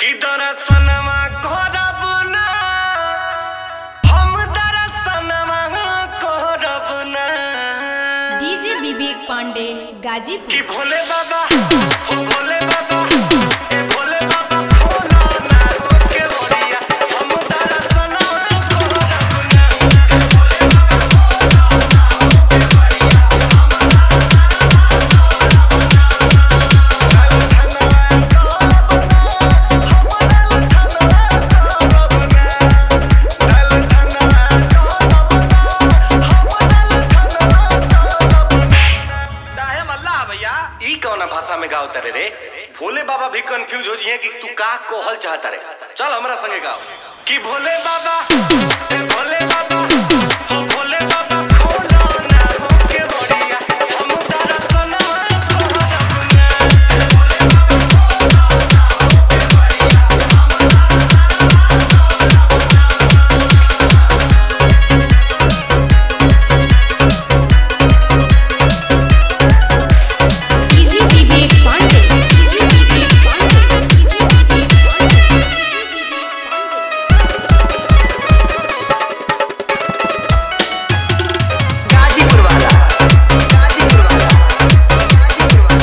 कि दरसनमा करब ना हम दरसनमा करब ना। डीजे विवेक पांडे गाजीपुर। कि भोले बाबा ओ भोले बाबा ए भोले बाबा खोला ना के बढ़िया हम दरसनमा करब ना। ई कौना भाषा में गाओ तारे रे? भोले बाबा भी कंफ्यूज हो जिए कि तू का कहल चाहता रे। चल हमरा संगे गाओ कि भोले बाबा ए भोले बाबा ओ भोले बाबा खोला ना के बढ़िया हम दरसनमा करब ना। DJ Vivek Pandey. DJ Vivek Pandey. DJ Vivek Pandey. Ghazipur वाला गाजीपुर वाला गाजीपुर वाला।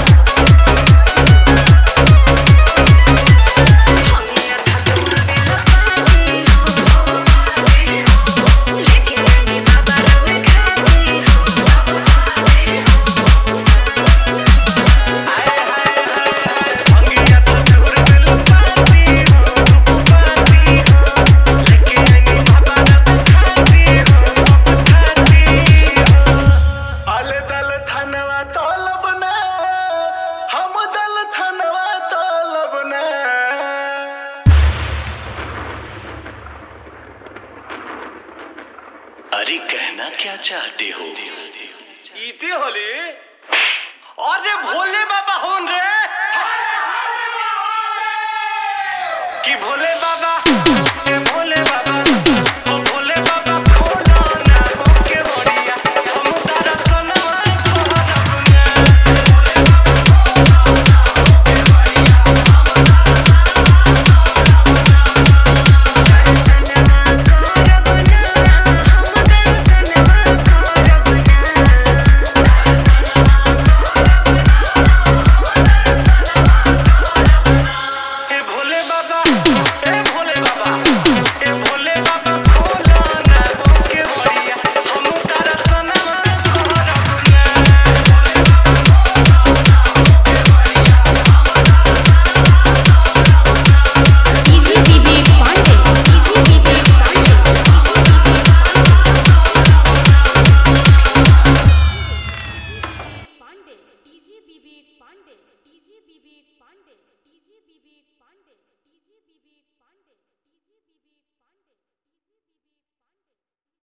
अले दल थनवा तलब ना हम दल थनवा तलब ना। अरे कहना क्या चाहते हो? इते होले अरे भोले बाबा होन रे कि भोले बाबा